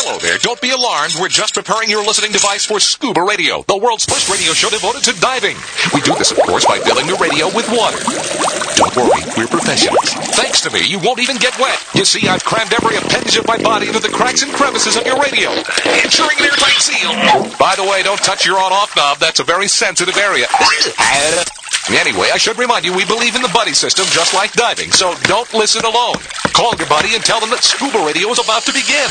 Hello there. Don't be alarmed. We're just preparing your listening device for Scuba Radio, the world's first radio show devoted to diving. We do this, of course, by filling the radio with water. Don't worry, we're professionals. Thanks to me, you won't even get wet. You see, I've crammed every appendage of my body into the cracks and crevices of your radio, ensuring an airtight seal. By the way, don't touch your on-off knob. That's a very sensitive area. Anyway, I should remind you, we believe in the buddy system just like diving, so don't listen alone. Call your buddy and tell them that Scuba Radio is about to begin.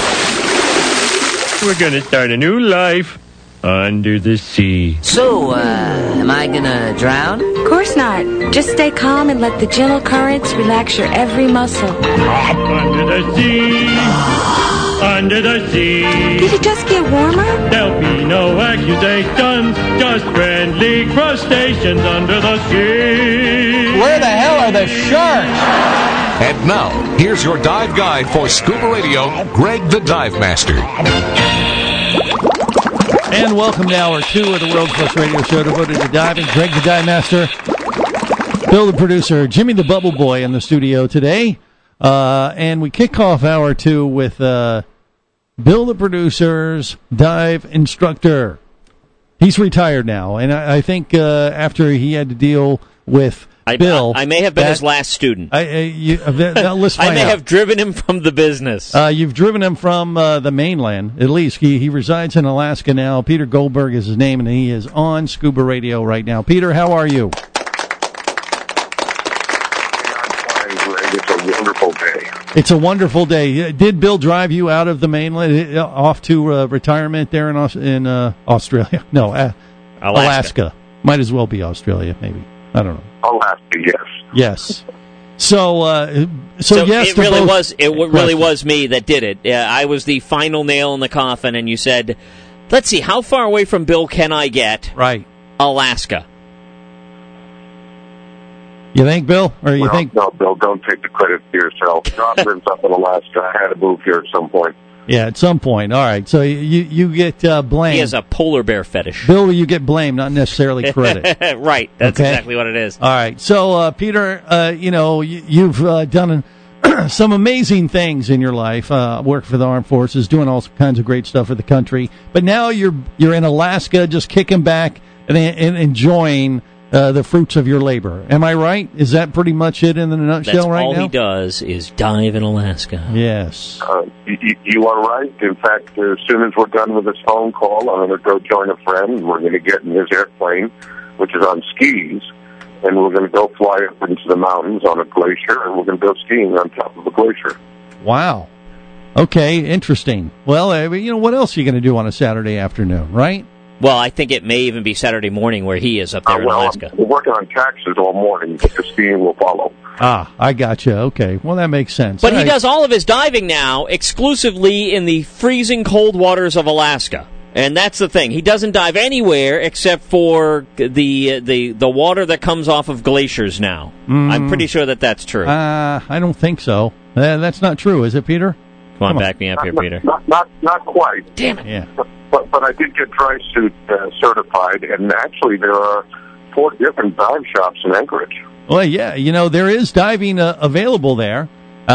We're gonna start a new life under the sea. So, am I gonna drown? Of course not. Just stay calm and let the gentle currents relax your every muscle. Under the sea. Under the sea. Did it just get warmer? There'll be no accusations, just friendly crustaceans under the sea. Where the hell are the sharks? And now, here's your dive guide for Scuba Radio, Greg the Dive Master. And welcome to Hour 2 of the world's first radio show devoted to diving. Greg the Dive Master, Bill the producer, Jimmy the Bubble Boy in the studio today. And we kick off Hour 2 with Bill the producer's dive instructor. He's retired now, and I think after he had to deal with Bill, I may have been his last student. Let's find I may have driven him from the business. You've driven him from the mainland, at least. He resides in Alaska now. Peter Goldberg is his name, and he is on Scuba Radio right now. Peter, how are you? It's a wonderful day. It's a wonderful day. Did Bill drive you out of the mainland, off to retirement there in Australia? No, Alaska. Might as well be Australia, maybe. I don't know. Alaska, yes. Yes. So yes, it really was me that did it. I was the final nail in the coffin, and you said, "Let's see, how far away from Bill can I get?" Right. Alaska. You think, Bill? Or you think? No, Bill, don't take the credit to yourself. John lives up in Alaska. I had to move here at some point. Yeah, at some point. All right. So you get blamed. He has a polar bear fetish. Bill, you get blamed, not necessarily credit. Right. That's exactly what it is. All right. So, Peter, you've done some amazing things in your life. Worked for the Armed Forces, doing all kinds of great stuff for the country. But now you're in Alaska, just kicking back and enjoying the fruits of your labor. Am I right? Is that pretty much it in the nutshell right now? That's all he does is dive in Alaska. Yes. You are right. In fact, as soon as we're done with this phone call, I'm going to go join a friend. We're going to get in his airplane, which is on skis, and we're going to go fly up into the mountains on a glacier, and we're going to go skiing on top of a glacier. Wow. Okay, interesting. Well, what else are you going to do on a Saturday afternoon, right? Well, I think it may even be Saturday morning where he is up there in Alaska. We're working on taxes all morning, but the skiing will follow. I gotcha. Okay. Well, that makes sense. But he does all of his diving now exclusively in the freezing cold waters of Alaska. And that's the thing. He doesn't dive anywhere except for the water that comes off of glaciers now. I'm pretty sure that's true. I don't think so. That's not true, is it, Peter? Come on, back me up here, Peter. Not quite. Damn it. Yeah. But I did get dry suit certified, and actually there are 4 different dive shops in Anchorage. Well, yeah, there is diving available there.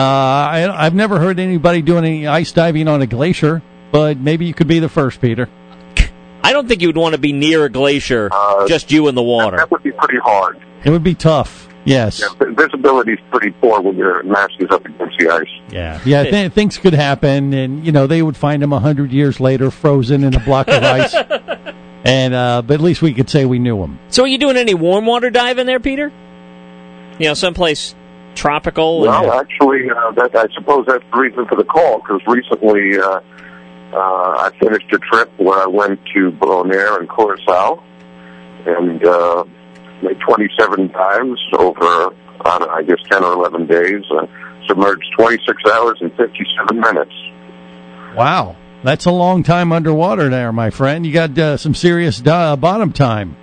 I've never heard anybody doing any ice diving on a glacier, but maybe you could be the first, Peter. I don't think you would want to be near a glacier, just you in the water. That would be pretty hard. It would be tough. Yes. Yeah, visibility is pretty poor when your mask is up against the ice. Yeah. Things could happen, and they would find him 100 years later, frozen in a block of ice. And but at least we could say we knew him. So, are you doing any warm water diving there, Peter? Someplace tropical. Well, actually, I suppose that's the reason for the call. Because recently, I finished a trip where I went to Bonaire and Curacao, and made 27 dives over, 10 or 11 days, submerged 26 hours and 57 minutes. Wow. That's a long time underwater there, my friend. You got some serious bottom time.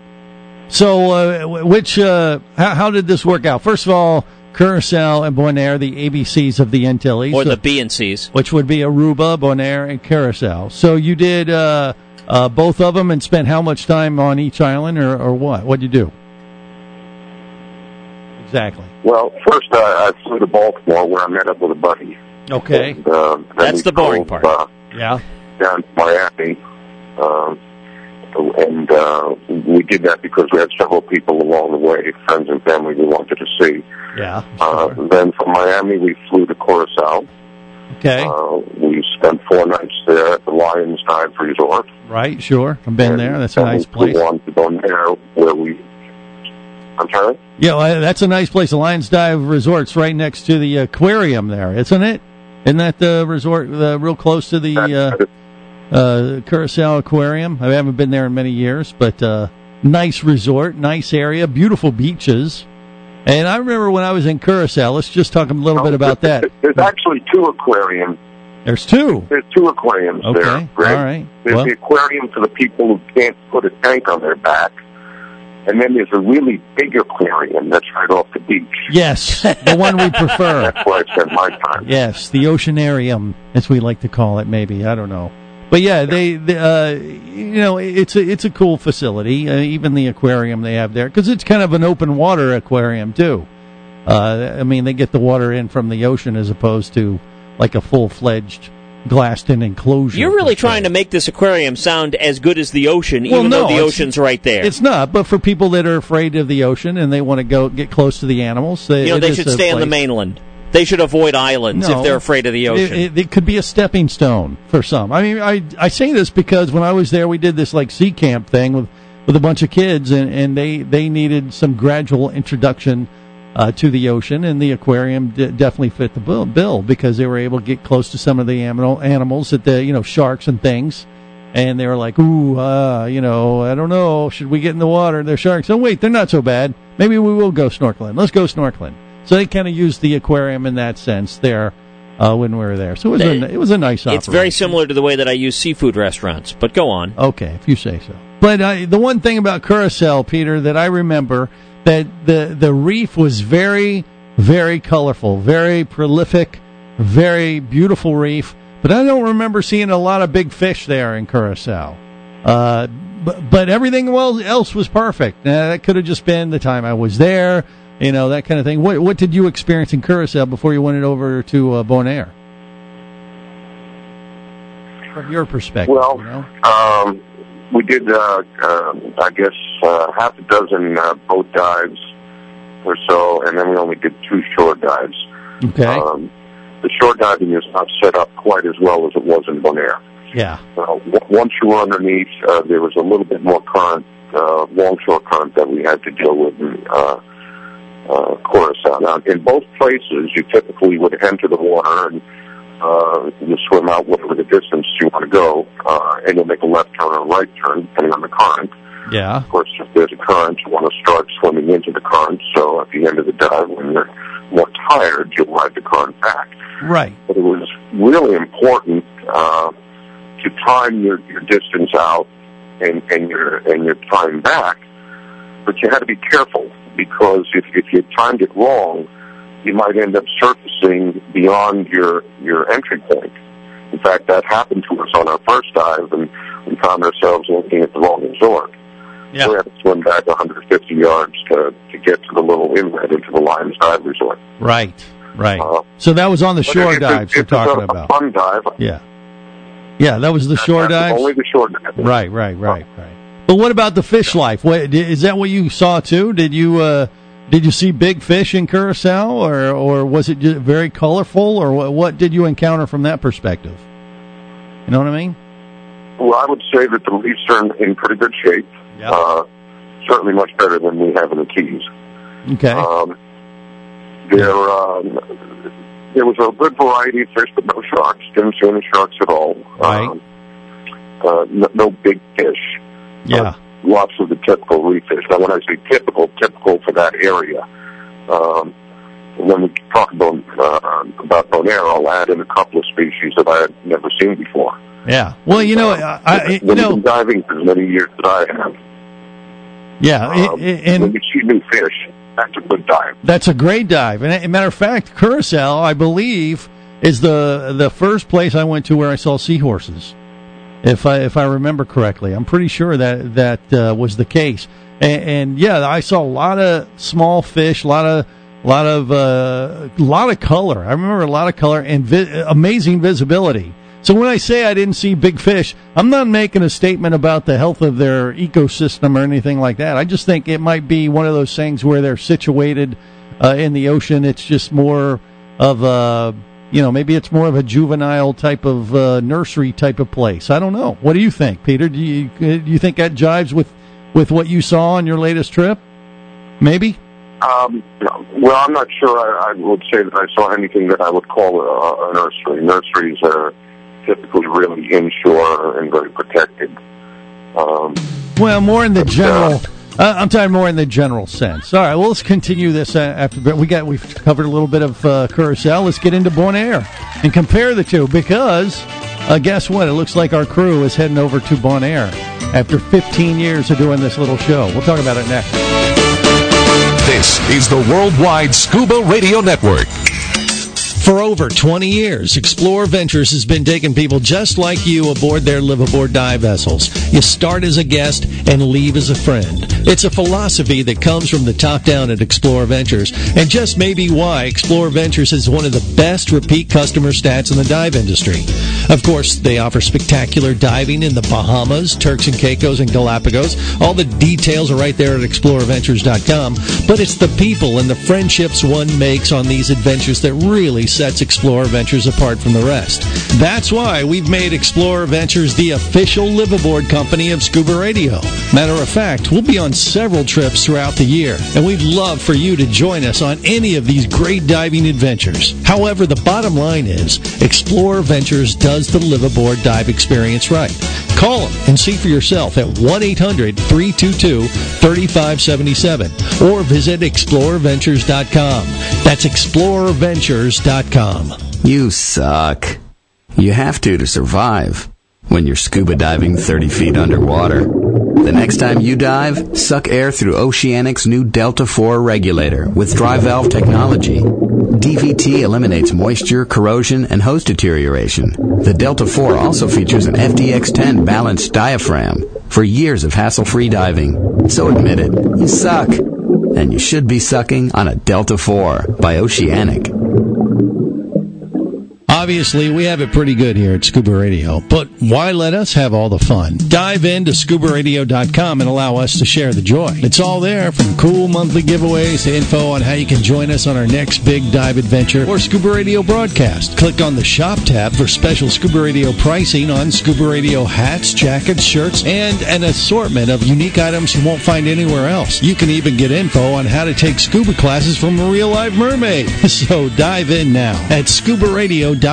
So, how did this work out? First of all, Curacao and Bonaire, the ABCs of the Antilles. Or the B and Cs. Which would be Aruba, Bonaire, and Curacao. So you did both of them and spent how much time on each island, or what? What'd you do? Exactly. Well, first I flew to Baltimore where I met up with a buddy. Okay. And, that's the boring part. Yeah. down to Miami. And we did that because we had several people along the way, friends and family we wanted to see. Yeah. Sure. Then from Miami, we flew to Curacao. Okay. We spent 4 nights there at the Lions Dive Resort. Right, sure. I've been there. That's a nice place. We wanted to go there where we... I'm sorry? Yeah, well, that's a nice place. The Lions Dive Resort's right next to the aquarium there, isn't it? Isn't that the resort real close to the Curacao Aquarium? I haven't been there in many years, but nice resort, nice area, beautiful beaches. And I remember when I was in Curacao, let's just talk a little bit about that. There's actually 2 aquariums. There's 2? There's 2 aquariums there, Greg. All right. There's the aquarium for the people who can't put a tank on their back. And then there's a really big aquarium that's right off the beach. Yes, the one we prefer. That's where I spent my time. Yes, the Oceanarium, as we like to call it, maybe. I don't know. But yeah, it's a cool facility. Even the aquarium they have there, because it's kind of an open water aquarium too. I mean, they get the water in from the ocean as opposed to like a full-fledged glassed-in enclosure. You're really trying to make this aquarium sound as good as the ocean, even though the ocean's right there. It's not, but for people that are afraid of the ocean and they want to go get close to the animals, they should stay on the mainland. They should avoid islands if they're afraid of the ocean. It could be a stepping stone for some. I mean, I say this because when I was there, we did this like sea camp thing with a bunch of kids, and they needed some gradual introduction to the ocean, and the aquarium definitely fit the bill because they were able to get close to some of the animals, that sharks and things, and they were like, ooh, I don't know, should we get in the water? They're sharks. Oh wait, they're not so bad. Maybe we will go snorkeling. Let's go snorkeling. So they kind of used the aquarium in that sense there when we were there. So it was a nice operation. It's very similar to the way that I use seafood restaurants, but go on. Okay, if you say so. But the one thing about Curacao, Peter, that I remember, that the reef was very, very colorful, very prolific, very beautiful reef. But I don't remember seeing a lot of big fish there in Curacao. But everything else was perfect. That could have just been the time I was there. That kind of thing. What did you experience in Curacao before you went over to Bonaire? From your perspective. Well, we did, I guess, half a dozen boat dives or so, and then we only did 2 shore dives. Okay. The shore diving is not set up quite as well as it was in Bonaire. Yeah. Once you were underneath, there was a little bit more current, longshore current that we had to deal with in Curacao. Now, in both places, you typically would enter the water and you swim out whatever the distance you want to go, and you'll make a left turn or a right turn, depending on the current. Yeah. Of course, if there's a current, you want to start swimming into the current, so at the end of the dive, when you're more tired, you'll ride the current back. Right. But it was really important to time your distance out and your time back, but you had to be careful, because if you timed it wrong, you might end up surfacing beyond your entry point. In fact, that happened to us on our first dive, and we found ourselves looking at the wrong resort. Yeah. So we had to swim back 150 yards to get to the little inlet into the Lions Dive Resort. Right. So that was on the shore dives you're talking about. A fun dive. Yeah, that was the shore dives? Only the shore dive. Right. But what about the fish life? Is that what you saw too? Did you see big fish in Curacao, or was it just very colorful, or what did you encounter from that perspective? You know what I mean? Well, I would say that the reefs are in pretty good shape. Yeah. Certainly much better than we have in the Keys. Okay. There was a good variety of fish, but no sharks. Didn't see any sharks at all. Right. No big fish. Yeah. Lots of the typical reef fish. Now, when I say typical for that area. When we talk about Bonaire, I'll add in a couple of species that I had never seen before. Yeah. Well, I've been diving for as many years that I have. Yeah, and when you see new fish, that's a good dive. That's a great dive. And as a matter of fact, Curacao, I believe, is the first place I went to where I saw seahorses. If I remember correctly, I'm pretty sure that was the case. And yeah, I saw a lot of small fish, a lot of color. I remember a lot of color and amazing visibility. So when I say I didn't see big fish, I'm not making a statement about the health of their ecosystem or anything like that. I just think it might be one of those things where they're situated in the ocean. It's just more of a, maybe it's more of a juvenile type of nursery type of place. I don't know. What do you think, Peter? Do you think that jives with what you saw on your latest trip? Maybe? Well, I'm not sure I would say that I saw anything that I would call a nursery. Nurseries are typically really inshore and very protected. Well, more in the general. I'm talking more in the general sense. All right, well, let's continue this after we've covered a little bit of Curacao. Let's get into Bonaire and compare the two because guess what? It looks like our crew is heading over to Bonaire after 15 years of doing this little show. We'll talk about it next. This is the Worldwide Scuba Radio Network. For over 20 years, Explorer Ventures has been taking people just like you aboard their live-aboard dive vessels. You start as a guest and leave as a friend. It's a philosophy that comes from the top down at Explorer Ventures, and just maybe why Explorer Ventures is one of the best repeat customer stats in the dive industry. Of course, they offer spectacular diving in the Bahamas, Turks and Caicos, and Galapagos. All the details are right there at explorerventures.com, but it's the people and the friendships one makes on these adventures that really sets Explorer Ventures apart from the rest. That's why we've made Explorer Ventures the official live-aboard company of Scuba Radio. Matter of fact, we'll be on several trips throughout the year, and we'd love for you to join us on any of these great diving adventures. However, the bottom line is, Explorer Ventures does the live-aboard dive experience right. Call them and see for yourself at 1-800-322-3577 or visit explorerventures.com. That's explorerventures.com. You suck. You have to survive when you're scuba diving 30 feet underwater. The next time you dive, suck air through Oceanic's new Delta 4 regulator with dry valve technology. DVT eliminates moisture, corrosion, and hose deterioration. The Delta 4 also features an FDX10 balanced diaphragm for years of hassle-free diving. So admit it, you suck. And you should be sucking on a Delta 4 by Oceanic. Obviously, we have it pretty good here at Scuba Radio, but why let us have all the fun? Dive into ScubaRadio.com and allow us to share the joy. It's all there, from cool monthly giveaways to info on how you can join us on our next big dive adventure or Scuba Radio broadcast. Click on the Shop tab for special Scuba Radio pricing on Scuba Radio hats, jackets, shirts, and an assortment of unique items you won't find anywhere else. You can even get info on how to take scuba classes from a real-life mermaid. So dive in now at ScubaRadio.com.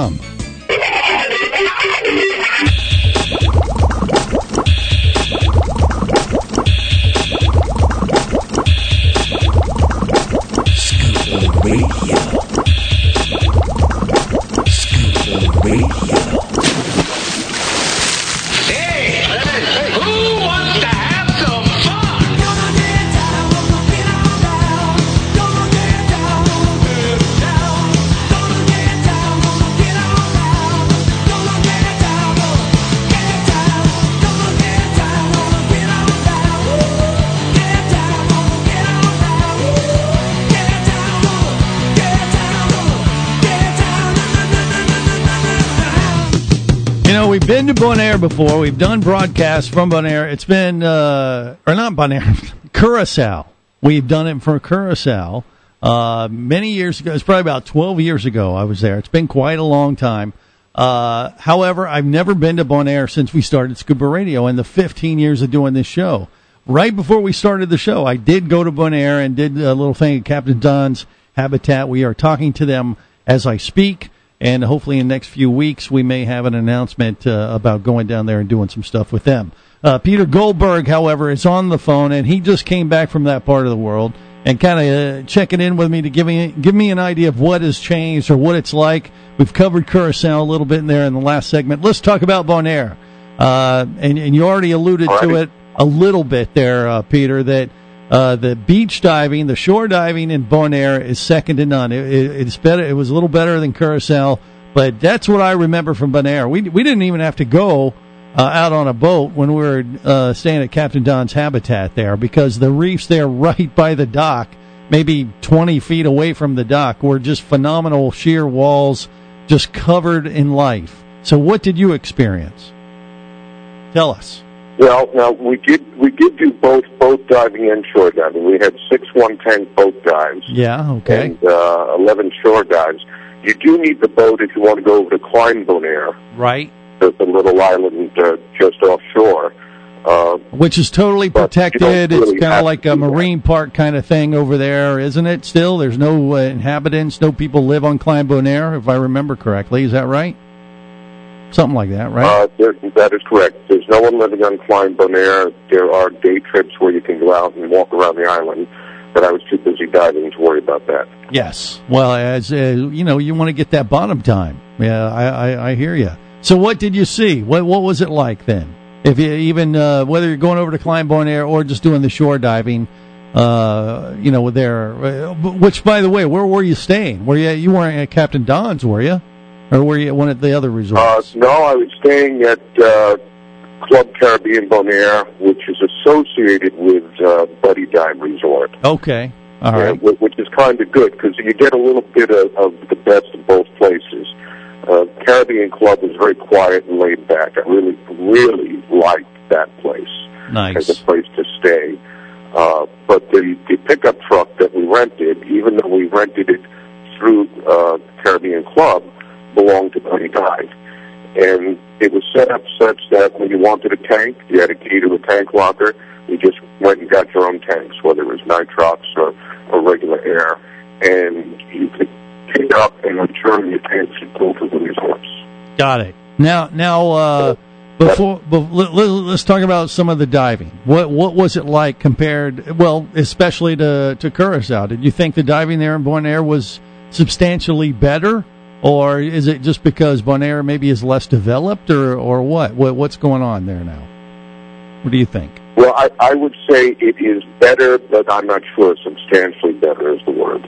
We've been to Bonaire before. We've done broadcasts from Bonaire. It's been, or not Bonaire, Curacao. We've done it for Curacao many years ago. It's probably about 12 years ago I was there. It's been quite a long time. However, I've never been to Bonaire since we started Scuba Radio in the 15 years of doing this show. Right before we started the show, I did go to Bonaire and did a little thing at Captain Don's Habitat. We are talking to them as I speak. And hopefully in the next few weeks, we may have an announcement about going down there and doing some stuff with them. Peter Goldberg, however, is on the phone, and he just came back from that part of the world and kind of checking in with me to give me an idea of what has changed or what it's like. We've covered Curacao a little bit in there in the last segment. Let's talk about Bonaire. And you already alluded to it a little bit there, Peter, that the beach diving, the shore diving in Bonaire is second to none. It's better. It was a little better than Curacao, but that's what I remember from Bonaire. We didn't even have to go out on a boat when we were staying at Captain Don's Habitat there, because the reefs there right by the dock, maybe 20 feet away from the dock, were just phenomenal sheer walls, just covered in life. So what did you experience? Tell us. Well, now we did do both diving and shore diving. We had 6 one-tank boat dives. Yeah, okay. And 11 shore dives. You do need the boat if you want to go over to Klein Bonaire. Right. The little island just offshore. Which is totally protected. Really it's kind of like a marine park kind of thing over there, isn't it? Still, there's no inhabitants, no people live on Klein Bonaire, if I remember correctly. Is that right? Something like that, right? That is correct. There's no one living on Klein Bonaire. There are day trips where you can go out and walk around the island, but I was too busy diving to worry about that. Yes. Well, as you know, you want to get that bottom time. Yeah, I hear you. So, what did you see? What was it like then? If you even whether you're going over to Klein Bonaire or just doing the shore diving, you know, there. Which, by the way, where were you staying? You weren't at Captain Don's, were you? Or were you at one of the other resorts? No, I was staying at Club Caribbean Bonaire, which is associated with Buddy Dive Resort. Okay, all right. Which is kind of good because you get a little bit of the best of both places. Caribbean Club was very quiet and laid back. I really, really liked that place. Nice. As a place to stay. But the pickup truck that we rented, even though we rented it through Caribbean Club, belonged to Buddy Dive. And it was set up such that when you wanted a tank, you had a key to a tank locker. You just went and got your own tanks, whether it was nitrox or regular air. And you could pick up and return your tanks and go to the resorts. Got it. Now, let's talk about some of the diving. What was it like compared, well, especially to Curacao? Did you think the diving there in Bonaire was substantially better? Or is it just because Bonaire maybe is less developed, or what? What's going on there now? What do you think? Well, I would say it is better, but I'm not sure substantially better is the word.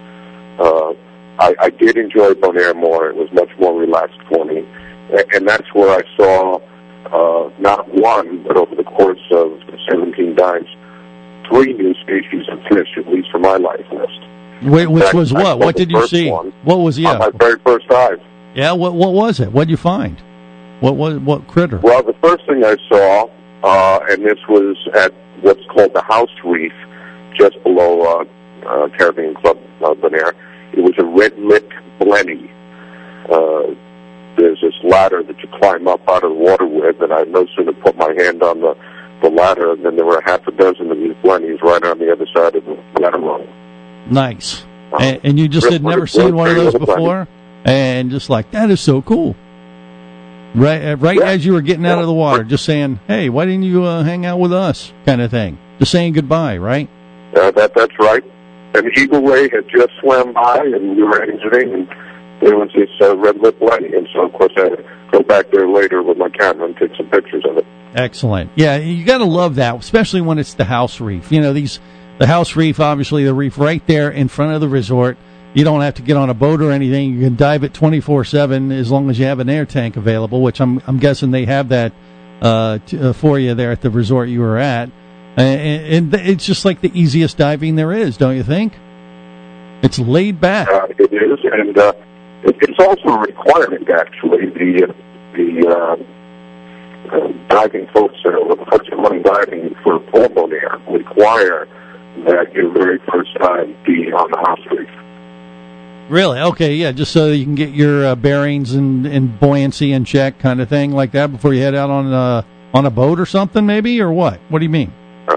I did enjoy Bonaire more. It was much more relaxed for me. And that's where I saw not one, but over the course of 17 dives, 3 new species of fish, at least for my life list. Which was what? What did you see? What was on my very first dive? Yeah, what was it? What did you find? What critter? Well, the first thing I saw, and this was at what's called the House Reef, just below Caribbean Club Bonaire. It was a red-lipped blenny. There's this ladder that you climb up out of the water with, and I no sooner put my hand on the ladder than there were half a dozen of these blennies right on the other side of the ladder rung. Nice. And you just had never seen one of those before? And just like, that is so cool. Right as you were getting out of the water, just saying, hey, why didn't you hang out with us, kind of thing. Just saying goodbye, right? That's right. And Eagle Ray had just swam by, and we were exiting, and there was this red-lip blenny. And so, of course, I had to go back there later with my camera and take some pictures of it. Excellent. Yeah, you got to love that, especially when it's the House Reef. You know, the House Reef, obviously the reef right there in front of the resort. You don't have to get on a boat or anything. You can dive it 24/7 as long as you have an air tank available, which I'm guessing they have that for you there at the resort you were at. And it's just like the easiest diving there is, don't you think? It's laid back. It is, and it's also a requirement, actually. The diving folks that are running diving for Paul Bonaire require that your very first dive be on the House Reef. Really? Okay, yeah, just so you can get your bearings and buoyancy in check, kind of thing like that, before you head out on a boat or something, maybe, or what? What do you mean?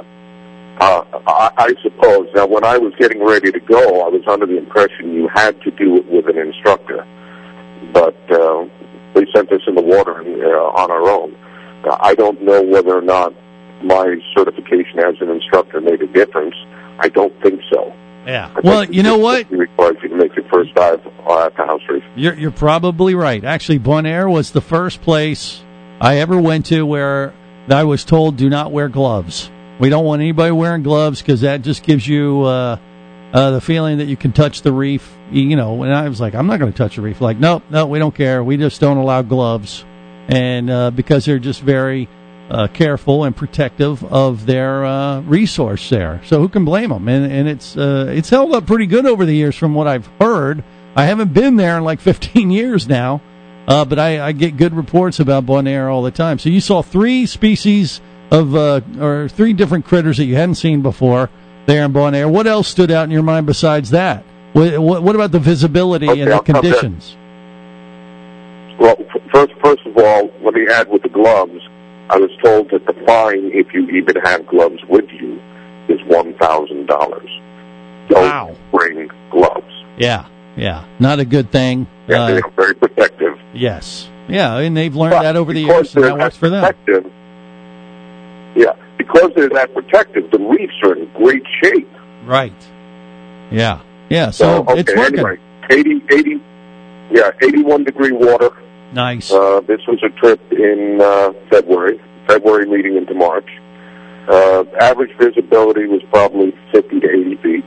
I suppose. Now, when I was getting ready to go, I was under the impression you had to do it with an instructor, but they sent us in the water on our own. I don't know whether or not my certification as an instructor made a difference. I don't think so. Yeah. Well, you know what? It requires you to make your first dive at the House Reef. You're probably right. Actually, Bonaire was the first place I ever went to where I was told do not wear gloves. We don't want anybody wearing gloves because that just gives you the feeling that you can touch the reef. You know, and I was like, I'm not going to touch the reef. Like, no, we don't care. We just don't allow gloves. And because they're just very careful and protective of their resource there. So who can blame them? And it's held up pretty good over the years from what I've heard. I haven't been there in like 15 years now, but I get good reports about Bonaire all the time. So you saw 3 species of, or 3 different critters that you hadn't seen before there in Bonaire. What else stood out in your mind besides that? What about the visibility and the conditions? Well, first of all, let me add with the gloves. I was told that the fine, if you even have gloves with you, is $1,000. Don't bring gloves. Yeah, not a good thing. Yeah, they're very protective. Yes, yeah, and they've learned that over the years, and that works for them. Yeah, because they're that protective, the reefs are in great shape. Right. Yeah. So it's working. Anyway, 81-degree water. Nice. This was a trip in February leading into March. Average visibility was probably 50 to 80 feet.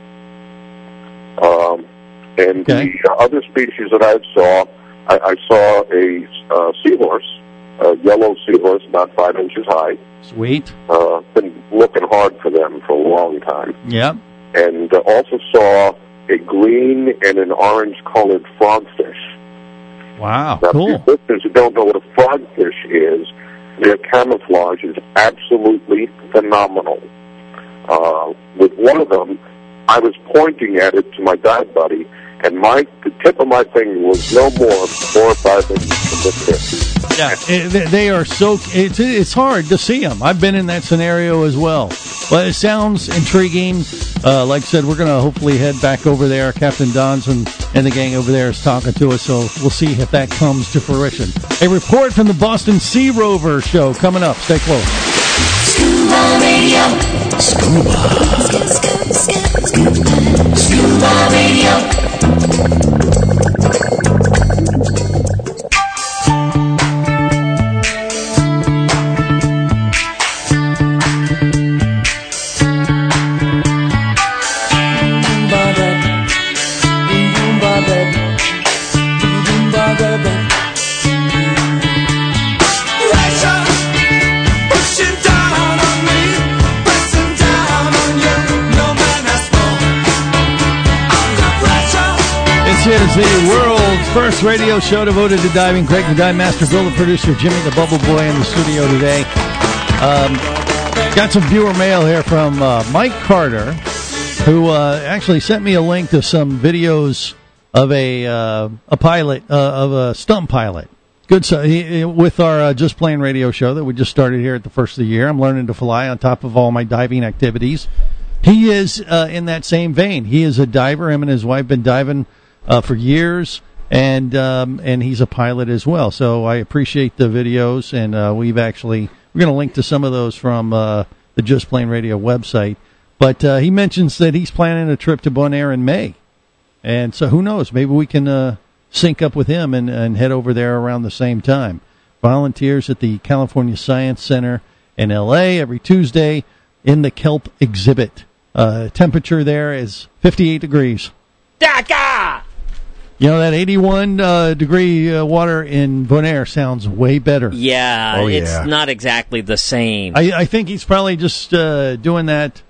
And the other species that I saw a seahorse, a yellow seahorse, about 5 inches high. Sweet. Been looking hard for them for a long time. Yeah. And also saw a green and an orange-colored frogfish. Wow, now, cool. For listeners who don't know what a frogfish is, their camouflage is absolutely phenomenal. With one of them, I was pointing at it to my dive buddy, and the tip of my finger was no more than 4 or 5 inches from the tip. Yeah, they are so. It's hard to see them. I've been in that scenario as well. But it sounds intriguing. Like I said, we're going to hopefully head back over there. Captain Donson and the gang over there is talking to us, so we'll see if that comes to fruition. A report from the Boston Sea Rover show coming up. Stay close. Scuba Radio. Scuba Radio. This is the world's first radio show devoted to diving. Greg the Dive Master, Bill the producer, Jimmy the Bubble Boy in the studio today. Got some viewer mail here from Mike Carter, who actually sent me a link to some videos of a pilot, of a stunt pilot. Good, so with our Just Plain radio show that we just started here at the first of the year. I'm learning to fly on top of all my diving activities. He is in that same vein. He is a diver. Him and his wife been diving for years, and he's a pilot as well. So I appreciate the videos, and we're going to link to some of those from the Just Plain Radio website. But he mentions that he's planning a trip to Bonaire in May, and so who knows? Maybe we can sync up with him and head over there around the same time. Volunteers at the California Science Center in L.A. every Tuesday in the kelp exhibit. Temperature there is 58 degrees. Daka! You know, that 81-degree water in Bonaire sounds way better. Yeah, it's not exactly the same. I think he's probably just doing that,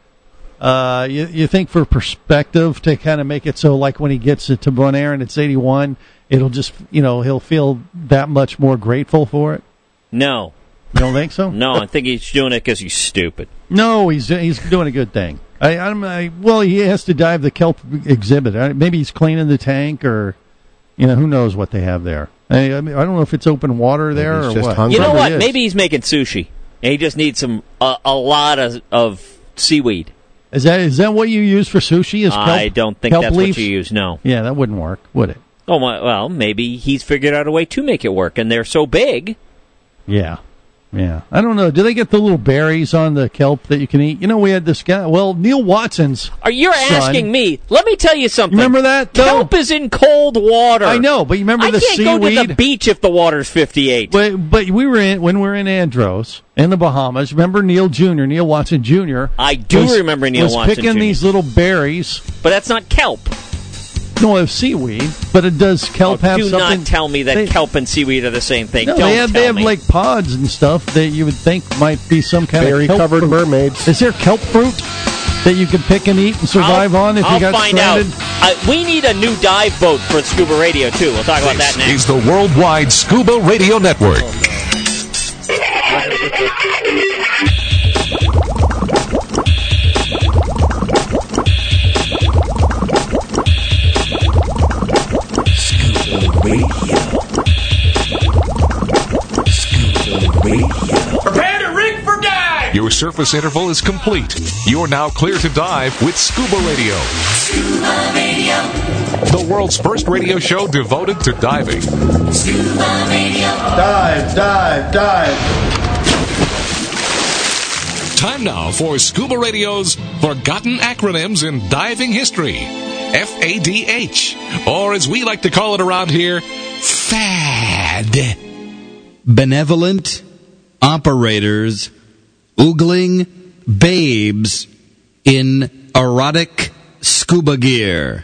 you think, for perspective, to kind of make it so, like, when he gets to Bonaire and it's 81, it'll just, he'll feel that much more grateful for it? No. You don't think so? No, I think he's doing it because he's stupid. No, he's doing a good thing. Well, he has to dive the kelp exhibit. Maybe he's cleaning the tank, or who knows what they have there. I don't know if it's open water there or what. Hungry. You know what? Maybe he's making sushi, and he just needs a lot of seaweed. Is that what you use for sushi? Is kelp, I don't think that's leaves? What you use. No. Yeah, that wouldn't work, would it? Oh well, maybe he's figured out a way to make it work, and they're so big. Yeah. Yeah, I don't know. Do they get the little berries on the kelp that you can eat? We had this guy. Well, Neil Watson's. You're asking me. Let me tell you something. Remember that? Kelp is in cold water. I know, but you remember the seaweed? I can't go to the beach if the water's 58. But when we were in Andros in the Bahamas. Remember Neil Watson Jr. I do remember Neil Watson Jr. was picking these little berries. But that's not kelp. No, it's seaweed, but it does kelp have something. Do not tell me that kelp and seaweed are the same thing. No, they have like pods and stuff that you would think might be some kind of berry-covered mermaids. Is there kelp fruit? that you can pick and eat and survive on if you got I'll find stranded? out. We need a new dive boat for Scuba Radio, too. We'll talk about that This next. is the Worldwide Scuba Radio Network. Prepare to rig for dive! Your surface interval is complete. You're now clear to dive with Scuba Radio. Scuba Radio. The world's first radio show devoted to diving. Scuba Radio. Dive, dive, dive. Time now for Scuba Radio's Forgotten Acronyms in Diving History. FADH. Or as we like to call it around here, FAD. Benevolent operators oogling babes in erotic scuba gear.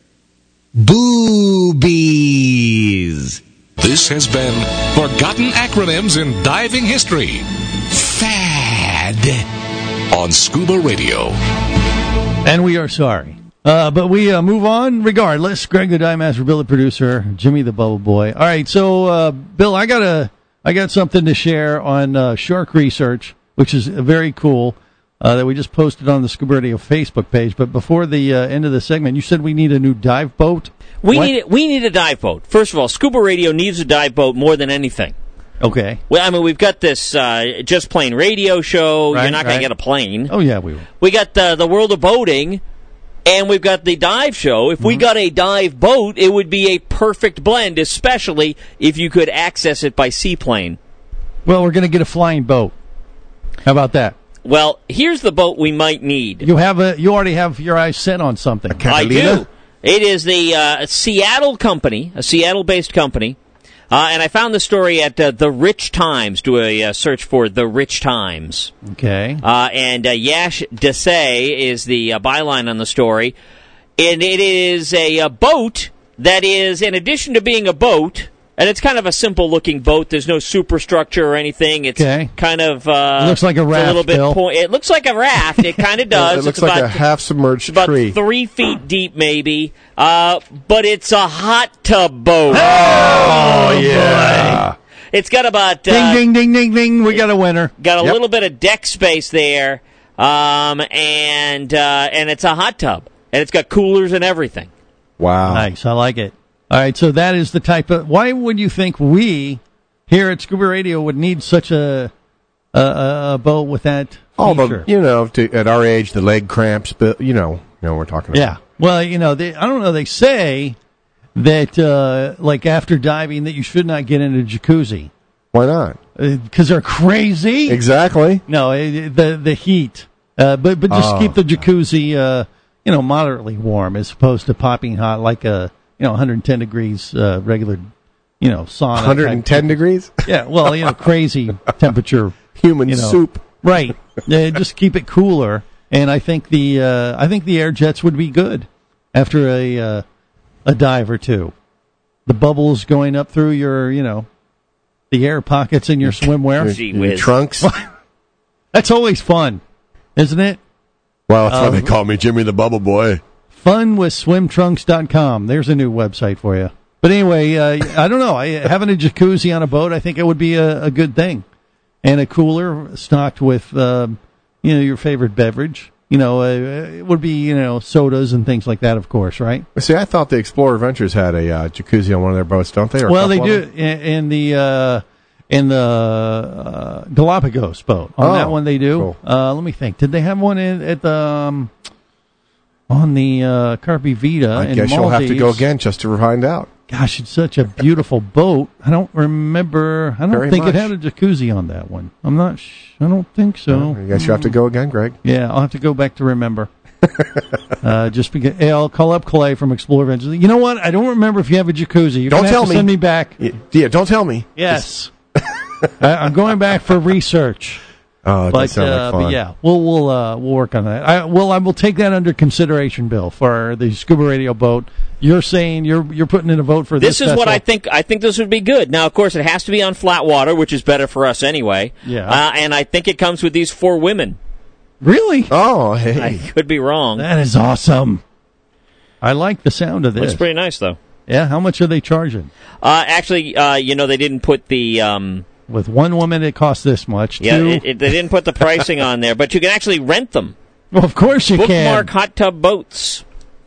Boobies. This has been Forgotten Acronyms in Diving History. FAD. On Scuba Radio. And we are sorry. But we move on regardless. Greg the Dive Master, Bill the producer, Jimmy the Bubble Boy. All right, so Bill, I got something to share on shark research, which is very cool, that we just posted on the Scuba Radio Facebook page. But before the end of the segment, you said we need a new dive boat? We need a dive boat. First of all, Scuba Radio needs a dive boat more than anything. Okay. Well, I mean, we've got this Just Plain radio show. Right, You're not going to get a plane. Oh, yeah, we will. We got the World of Boating, and we've got the dive show. If we got a dive boat, it would be a perfect blend, especially if you could access it by seaplane. Well, we're going to get a flying boat. How about that? Well, here's the boat we might need. You already have your eyes set on something. I do. It is the Seattle company, a Seattle-based company. And I found the story at The Rich Times. Do a search for The Rich Times. Okay. And Yash Desai is the byline on the story. And it is a boat that is, in addition to being a boat, and it's kind of a simple-looking boat. There's no superstructure or anything. It's kind of... it looks like a raft, a little bit Bill. it looks like a raft. It kind of does. It looks It's like about, a half-submerged about tree. 3 feet deep, maybe. But it's a hot tub boat. Oh, yeah. Boy. It's got about... ding, ding, ding, ding, ding. We got a winner. Got a little bit of deck space there. And it's a hot tub. And it's got coolers and everything. Wow. Nice. I like it. All right, so that is the type of... Why would you think we, here at Scuba Radio, would need such a boat with that feature? At our age, the leg cramps, but, we're talking about. Yeah. Well, I don't know, they say that, like, after diving, that you should not get in a jacuzzi. Why not? Because they're crazy. Exactly. No, the heat. But just keep the jacuzzi, moderately warm as opposed to popping hot like a... 110 degrees regular, sauna. 110 degrees? Yeah, well, crazy temperature. Human soup. Right. Just keep it cooler, and I think the air jets would be good after a dive or two. The bubbles going up through your, the air pockets in your swimwear. Your trunks. That's always fun, isn't it? Well, that's why they call me Jimmy the Bubble Boy. Funwithswimtrunks.com. There's a new website for you. But anyway, I don't know. Having a jacuzzi on a boat, I think it would be a good thing. And a cooler stocked with, your favorite beverage. It would be, sodas and things like that, of course, right? See, I thought the Explorer Adventures had a jacuzzi on one of their boats, don't they? Well, they do. In the Galapagos boat. On that one, they do. Cool. Let me think. Did they have one at the... on the Carpe Vita I in guess you'll have to Maldives. go again just to find out. Gosh, it's such a beautiful boat. I don't remember. I don't think it had a jacuzzi on that one. I'm not. I don't think so. I guess you have to go again, Greg. Yeah, I'll have to go back to remember. Just because. Hey, I'll call up Clay from Explorer Adventures. You know what? I don't remember if you have a jacuzzi. You're don't gonna tell have to me. Send me back. Yeah, don't tell me. Yes. I'm going back for research. Oh, but like but yeah, we'll work on that. I will take that under consideration, Bill, for the Scuba Radio boat. You're saying you're putting in a vote for this. This is what I think. I think this would be good. Now, of course, it has to be on flat water, which is better for us anyway. Yeah. And I think it comes with these 4 women. Really? Oh, I hey. could be wrong. That is awesome. I like the sound of this. Looks pretty nice, though. Yeah, how much are they charging? Actually, they didn't put the... With one woman, it costs this much. Yeah, Two? they didn't put the pricing on there, but you can actually rent them. Well, of course you Bookmark can. hot tub boats.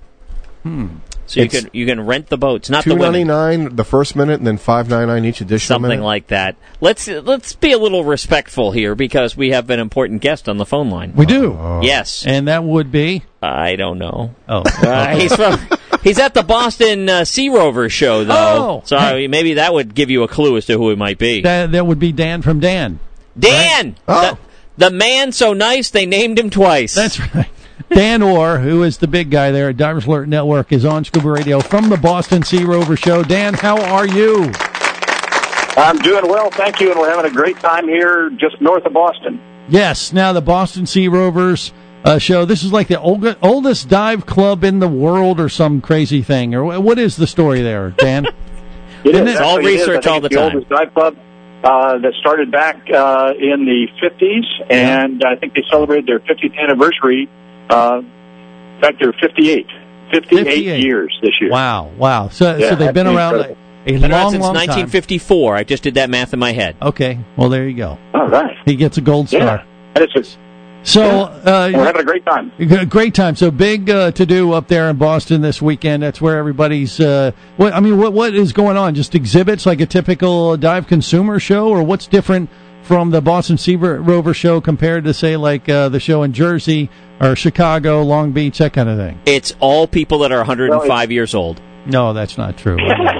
So you can rent the boats, not the women. $2.99 the first minute, and then $5.99 each additional Something minute. like that. Let's be a little respectful here because we have an important guest on the phone line. We do. Yes, And that would be? I don't know. Oh. He's at the Boston Sea Rovers show though, Oh, so maybe that would give you a clue as to who it might be. That would be Dan from Dan. Dan, Oh. the man so nice they named him twice. That's right. Dan Orr, who is the big guy there at Divers Alert Network, is on Scuba Radio from the Boston Sea Rover Show. Dan, how are you? I'm doing well, thank you, and we're having a great time here just north of Boston. Yes, now the Boston Sea Rovers show. This is like the oldest dive club in the world or some crazy thing. Or what is the story there, Dan? It's all research all the time. The oldest dive club that started back in the 50s, and I think they celebrated their 50th anniversary. In fact, they're 58 years this year. Wow. So they've been around a long since time. 1954. I just did that math in my head. Okay, well, there you go. All right. He gets a gold star. And it's we're having a great time. Great time. So big to do up there in Boston this weekend. That's where everybody's. What is going on? Just exhibits like a typical dive consumer show, or what's different from the Boston Sea Rover show compared to, say, like the show in Jersey or Chicago, Long Beach, that kind of thing? It's all people that are 105 years old. No, that's not true.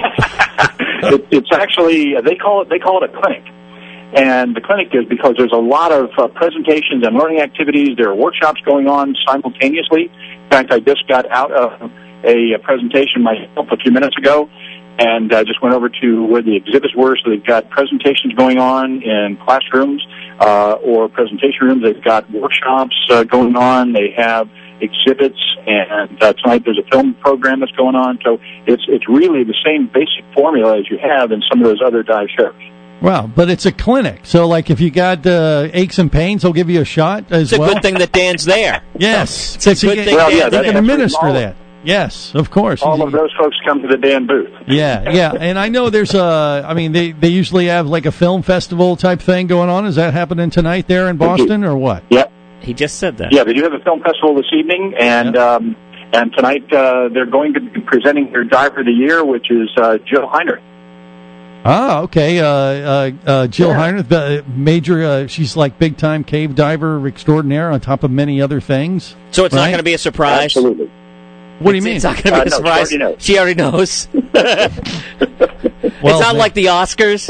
It's actually they call it a clinic, and the clinic is because there's a lot of presentations and learning activities. There are workshops going on simultaneously. In fact, I just got out of a presentation myself a few minutes ago, and I just went over to where the exhibits were. So they've got presentations going on in classrooms or presentation rooms. They've got workshops going on. They have exhibits, and tonight there's a film program that's going on. So it's really the same basic formula as you have in some of those other dive shows. Wow, but it's a clinic. So, like, if you got aches and pains, they'll give you a shot as well? It's a good thing that Dan's there. Yes. It's a good thing Dan's there. They can administer that. Yes, of course. All of those folks come to the Dan booth. Yeah. And I know there's they usually have like a film festival type thing going on. Is that happening tonight there in Boston or what? Yeah. He just said that. Yeah, they do have a film festival this evening, and tonight they're going to be presenting their Diver of the Year, which is Jill Heinrich. Ah, okay. Jill Heinrich, the major, she's like big-time cave diver extraordinaire on top of many other things. So it's not going to be a surprise? Absolutely. What do you mean? It's not going to be a surprise. She already knows. It's not like the Oscars.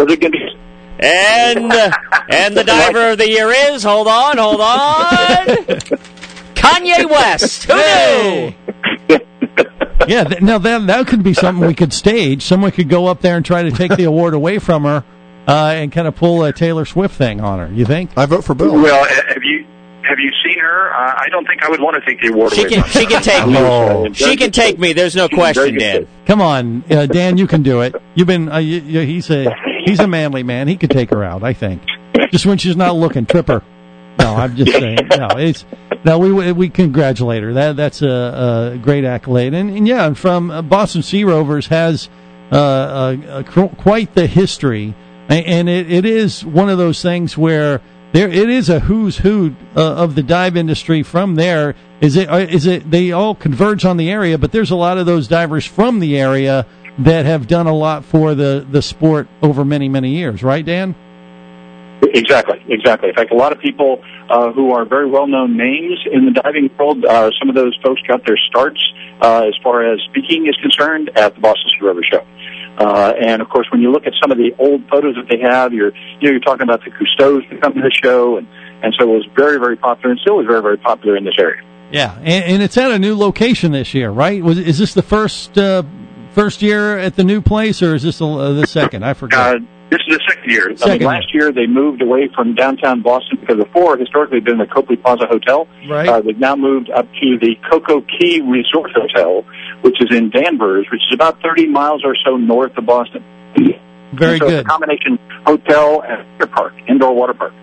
And the Diver of the Year is, hold on, Kanye West. Who knew? Yeah, now that could be something we could stage. Someone could go up there and try to take the award away from her and kind of pull a Taylor Swift thing on her. You think? I vote for Bill. Well, have you seen her? I don't think I would want to take the award away from her. She can take me. She can take me. There's no question, Dan. Come on, Dan, you can do it. You've been. He's a manly man. He could take her out, I think. Just when she's not looking, trip her. No, I'm just saying. We congratulate her. That's a great accolade. And from Boston Sea Rovers has quite the history, and it is one of those things where it is a who's who of the dive industry. From there, is it they all converge on the area, but there's a lot of those divers from the area that have done a lot for the sport over many, many years, right, Dan? Exactly. In fact, a lot of people who are very well-known names in the diving world, some of those folks got their starts as far as speaking is concerned at the Boston Sea Rover Show. And of course, when you look at some of the old photos that they have, you're talking about the Cousteaus that come to the show, and so it was very, very popular, and still is very, very popular in this area. Yeah, and it's at a new location this year, right? Is this the first year at the new place, or is this the second? I forgot. This is the second year. Last year they moved away from downtown Boston because before historically had been the Copley Plaza Hotel. Right. They've now moved up to the Cocoa Key Resort Hotel, which is in Danvers, which is about 30 miles or so north of Boston. Very good. It's a combination hotel and indoor water park.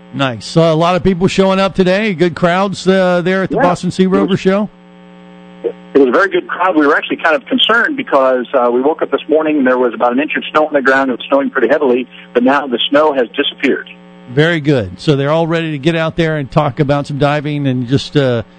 Nice. So a lot of people showing up today. Good crowds there at the Boston Sea Rover Show. It was a very good crowd. We were actually kind of concerned because we woke up this morning and there was about an inch of snow on the ground. It was snowing pretty heavily, but now the snow has disappeared. Very good. So they're all ready to get out there and talk about some diving and just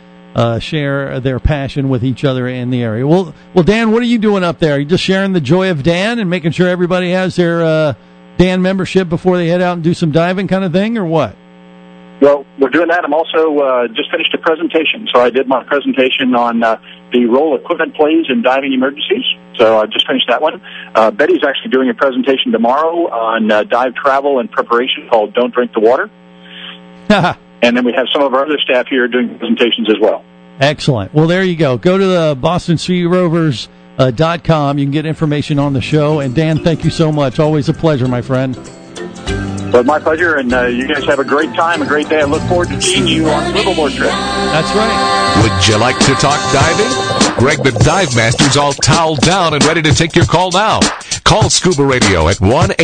share their passion with each other in the area. Well, Dan, what are you doing up there? Are you just sharing the joy of Dan and making sure everybody has their Dan membership before they head out and do some diving kind of thing, or what? Well, we're doing that. I'm also just finished a presentation. So I did my presentation on the role equipment plays in diving emergencies. So I just finished that one. Betty's actually doing a presentation tomorrow on dive travel and preparation called Don't Drink the Water. And then we have some of our other staff here doing presentations as well. Excellent. Well, there you go. Go to the BostonSeaRovers.com. You can get information on the show. And Dan, thank you so much. Always a pleasure, my friend. Well, my pleasure, and you guys have a great time, a great day. I look forward to seeing you on Livermore trip. That's right. Would you like to talk diving? Greg the Dive Master's all toweled down and ready to take your call now. Call Scuba Radio at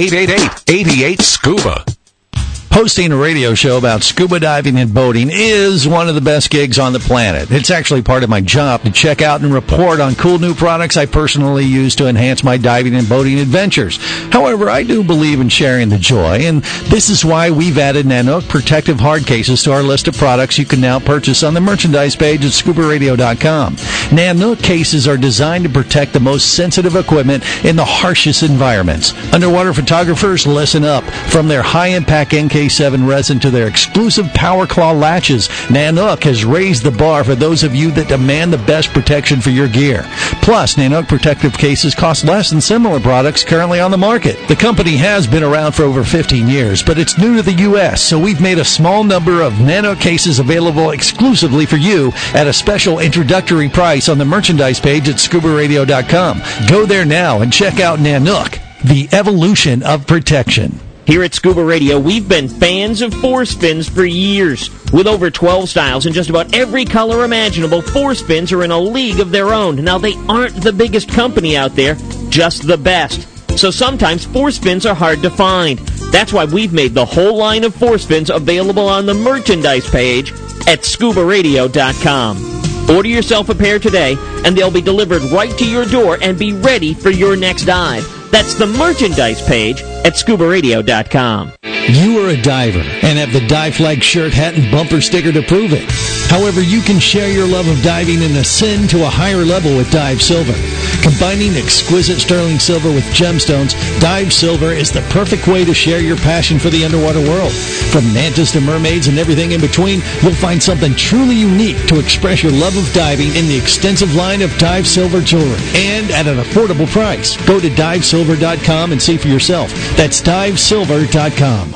1-888-88-SCUBA. Hosting a radio show about scuba diving and boating is one of the best gigs on the planet. It's actually part of my job to check out and report on cool new products I personally use to enhance my diving and boating adventures. However, I do believe in sharing the joy, and this is why we've added Nanook protective hard cases to our list of products you can now purchase on the merchandise page at ScubaRadio.com. Nanook cases are designed to protect the most sensitive equipment in the harshest environments. Underwater photographers, listen up. From their high-impact NK7 resin to their exclusive Power Claw latches, Nanook has raised the bar for those of you that demand the best protection for your gear. Plus, Nanook protective cases cost less than similar products currently on the market. The company has been around for over 15 years, but it's new to the U.S., so we've made a small number of Nanook cases available exclusively for you at a special introductory price on the merchandise page at ScubaRadio.com. Go there now and check out Nanook, the evolution of protection. Here at Scuba Radio, we've been fans of Force Fins for years. With over 12 styles and just about every color imaginable, Force Fins are in a league of their own. Now, they aren't the biggest company out there, just the best. So sometimes Force Fins are hard to find. That's why we've made the whole line of Force Fins available on the merchandise page at ScubaRadio.com. Order yourself a pair today, and they'll be delivered right to your door and be ready for your next dive. That's the merchandise page at ScubaRadio.com. You are a diver and have the Dive Flag shirt, hat, and bumper sticker to prove it. However, you can share your love of diving and ascend to a higher level with Dive Silver. Combining exquisite sterling silver with gemstones, Dive Silver is the perfect way to share your passion for the underwater world. From mantas to mermaids and everything in between, you'll find something truly unique to express your love of diving in the extensive line of Dive Silver jewelry, and at an affordable price. Go to DiveSilver.com and see for yourself. That's DiveSilver.com.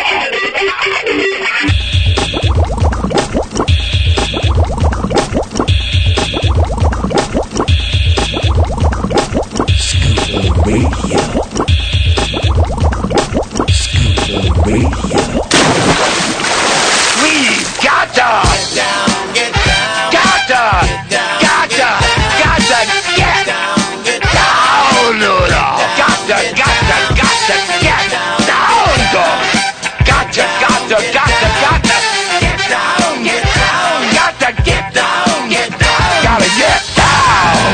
We've got to get down, got to get down, Noodle. Got to get down, dog. Got to get down, gotta get down.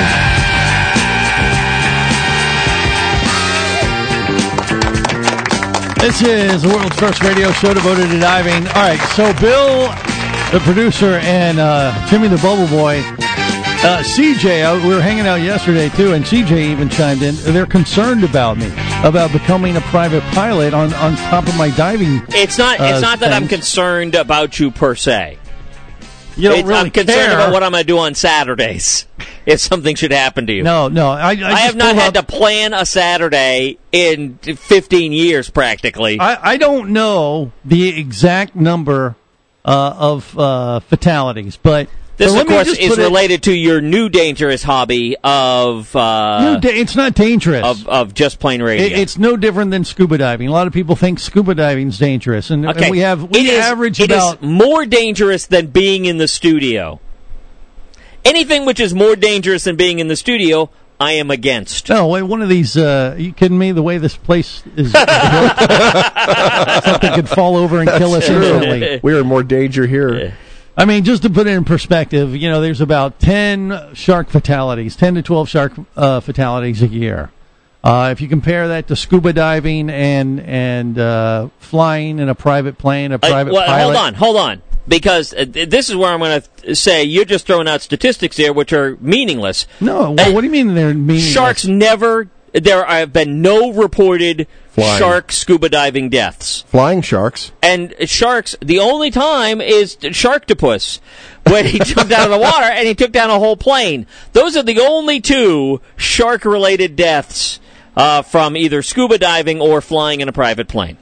This is the world's first radio show devoted to diving. All right, so Bill, the producer, and Jimmy the Bubble Boy, CJ, we were hanging out yesterday too, and CJ even chimed in. They're concerned about me, about becoming a private pilot on top of my diving. It's not that I'm concerned about you per se. You don't really I'm concerned care about what I'm going to do on Saturdays if something should happen to you. No. I have not had to plan a Saturday in 15 years, practically. I don't know the exact number of fatalities, but this, of course, is related to your new dangerous hobby of... it's not dangerous. Of just plain radio. It's no different than scuba diving. A lot of people think scuba diving is dangerous, and we average about... It is more dangerous than being in the studio. Anything which is more dangerous than being in the studio, I am against. No, wait, one of these, are you kidding me? The way this place is built, something could fall over and kill us instantly. We're in more danger here. I mean, just to put it in perspective, there's about 10 shark fatalities, 10 to 12 shark fatalities a year. If you compare that to scuba diving and flying in a private plane, a private pilot. Hold on. Because this is where I'm going to say you're just throwing out statistics there, which are meaningless. No, well, what do you mean they're meaningless? Sharks never. There have been no reported shark scuba diving deaths. Flying sharks. And sharks, the only time is Sharktopus, when he jumped out of the water and he took down a whole plane. Those are the only 2 shark-related deaths from either scuba diving or flying in a private plane.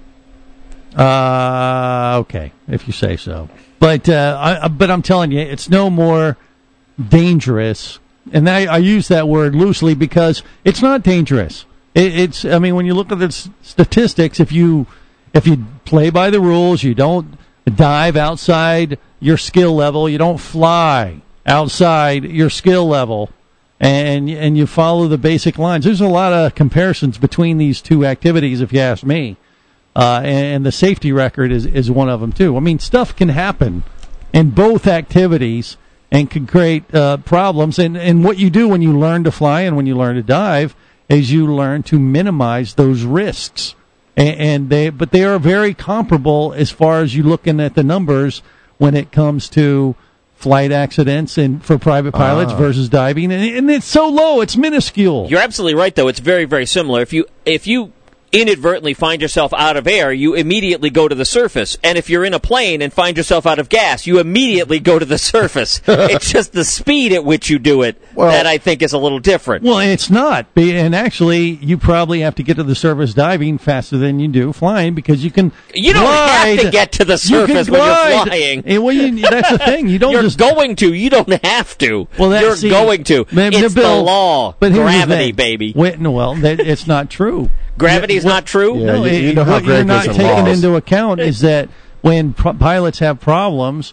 Okay, if you say so. But I'm telling you, it's no more dangerous. And I use that word loosely because it's not dangerous. I mean, when you look at the statistics, if you play by the rules, you don't dive outside your skill level, you don't fly outside your skill level, and you follow the basic lines. There's a lot of comparisons between these 2 activities, if you ask me. And the safety record is one of them, too. I mean, stuff can happen in both activities and can create problems. And what you do when you learn to fly and when you learn to dive is you learn to minimize those risks. But they are very comparable as far as you looking at the numbers when it comes to flight accidents and for private pilots versus diving. And it's so low, it's minuscule. You're absolutely right, though. It's very, very similar. If you inadvertently find yourself out of air, you immediately go to the surface. And if you're in a plane and find yourself out of gas, you immediately go to the surface. It's just the speed at which you do it that I think is a little different. Well, it's not. And actually, you probably have to get to the surface diving faster than you do flying because you can You don't glide. have to get to the surface when you're flying. That's the thing. You don't You're just going to. You don't have to. Well, you're going to. It's the law. But here's the gravity, thing. baby. It's not true. Gravity is not true? Yeah, No, you know how what you're Greg not is in taking laws. into account is that when pilots have problems,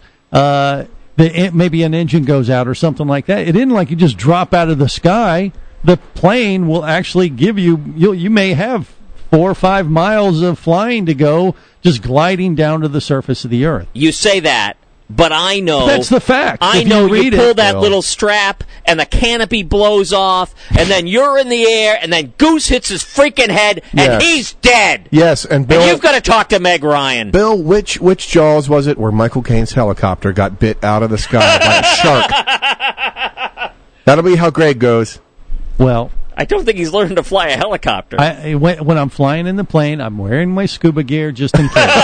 maybe an engine goes out or something like that. It isn't like you just drop out of the sky. The plane will actually give you may have 4 or 5 miles of flying to go, just gliding down to the surface of the earth. You say that, but I know... That's the fact. I If know you pull that little strap, and the canopy blows off, and then you're in the air, and then Goose hits his freaking head, and Yes. he's dead! Yes, and Bill... And you've got to talk to Meg Ryan. Bill, which Jaws was it where Michael Caine's helicopter got bit out of the sky by a shark? That'll be how Greg goes. Well... I don't think he's learned to fly a helicopter. When I'm flying in the plane, I'm wearing my scuba gear just in case.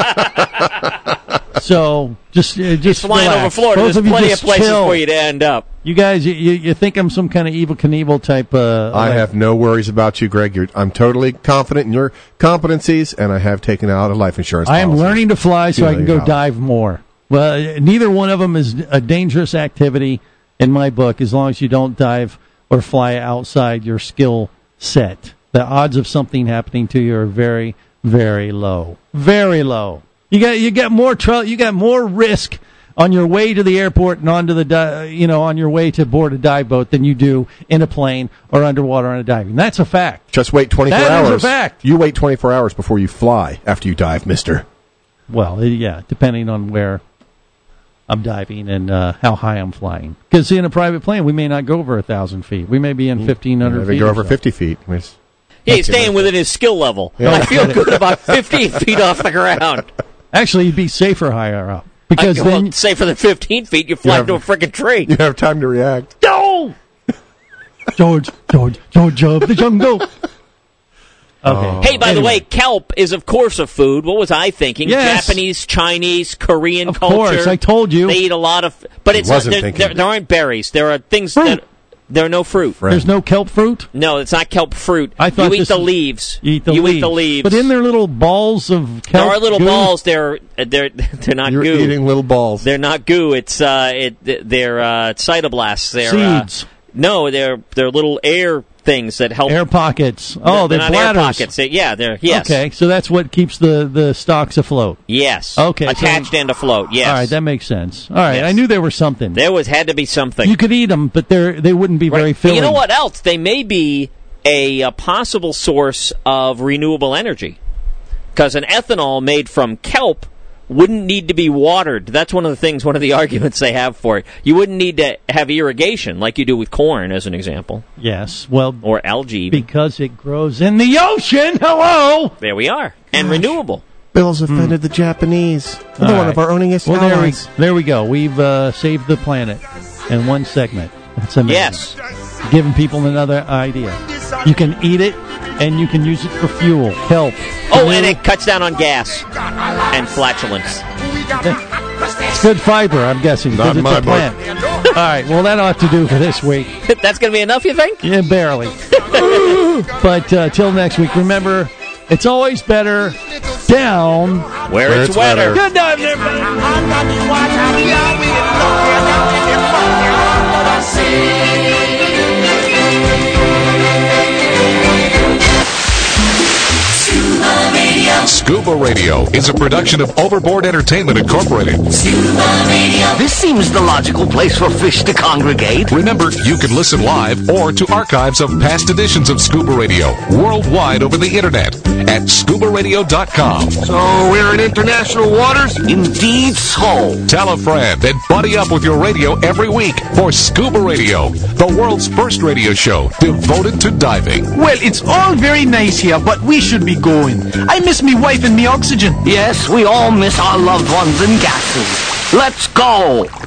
So just flying relax. over Florida. Both There's of you plenty just of places chill. for you to end up. You guys, you think I'm some kind of Evel Knievel type? I have no worries about you, Greg. I'm totally confident in your competencies, and I have taken out a life insurance I am policy. learning to fly so I can go $2 million. dive more. Well, neither one of them is a dangerous activity in my book, as long as you don't dive or fly outside your skill set. The odds of something happening to you are very, very low. Very low. You got more trouble. You got more risk on your way to the airport and onto the on your way to board a dive boat than you do in a plane or underwater on a diving. That's a fact. Just wait 24 That hours. is a fact. You wait 24 hours before you fly after you dive, mister. Well, yeah, depending on where I'm diving and how high I'm flying. Because in a private plane, we may not go over 1,000 feet. We may be in 1,500 They feet. go or over so. 50 feet. Yeah, he's staying within his skill level. Yeah. I feel good about 15 feet off the ground. Actually, you'd be safer higher up. Because then... Safer than 15 feet, you fly into a freaking tree. You have time to react. No! George of the jungle. Okay. Hey, by the way, kelp is, of course, a food. What was I thinking? Yes. Japanese, Chinese, Korean Of culture. course, I told you. They eat a lot of... But it's wasn't not, thinking. there aren't berries. There are things Fruit. that... There are no fruit. There's no kelp fruit? No, it's not kelp fruit. I thought you eat this the was- leaves. You eat the leaves. But in their little balls of kelp There are little goo? balls. They're not You're goo. eating little balls. They're not goo. It's they're cytoblasts. They're Seeds. No, they're little air things that help. Air pockets. Oh, they're not bladders. air pockets. They're yes. Okay, so that's what keeps the stalks afloat. Yes. Okay. Attached and afloat. Yes. All right, that makes sense. All right, Yes. I knew there was something. Had to be something. You could eat them, but they wouldn't be very But filling. you know what else? They may be a possible source of renewable energy, because an ethanol made from kelp wouldn't need to be watered. That's one of the arguments they have for it. You wouldn't need to have irrigation like you do with corn, as an example. Yes, well, or algae, even. Because it grows in the ocean. Hello. There we are, and renewable. Bill's offended the Japanese. All They're one right. of our owningest Well, allies. there we go. We've saved the planet in one segment. That's amazing. Yes. Giving people another idea. You can eat it, and you can use it for fuel, kelp. Oh, and it cuts down on gas and flatulence. It's good fiber, I'm guessing, because it's a plant. All right, well, that'll have to do for this week. That's going to be enough, you think? Yeah, barely. But till next week, remember, it's always better down where it's wetter. Good night, everybody. Scuba Radio is a production of Overboard Entertainment Incorporated. Scuba Radio. This seems the logical place for fish to congregate. Remember, you can listen live or to archives of past editions of Scuba Radio worldwide over the internet at scubaradio.com. So we're in international waters? Indeed so. Tell a friend and buddy up with your radio every week for Scuba Radio, the world's first radio show devoted to diving. Well, it's all very nice here, but we should be going. I miss me wife and me oxygen. Yes, we all miss our loved ones and gases. Let's go.